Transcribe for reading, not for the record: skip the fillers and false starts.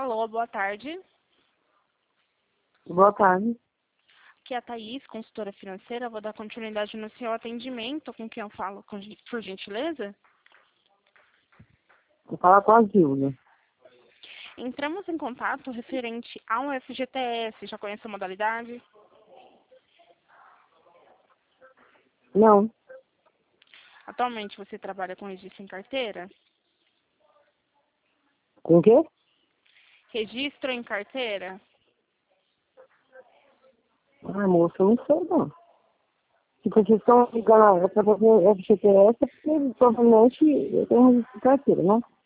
Alô, boa tarde. Boa tarde. Aqui é a Thaís, consultora financeira. Vou dar continuidade no seu atendimento. Com quem eu falo, por gentileza? Vou falar com a Gilda. Entramos em contato referente ao FGTS. Já conhece a modalidade? Não. Atualmente você trabalha com registro em carteira? Com o quê? Registro em carteira? Ah, moça, eu não sei não. Se vocês estão ligando para fazer FGTS, é porque provavelmente eu tenho registro de carteira, né?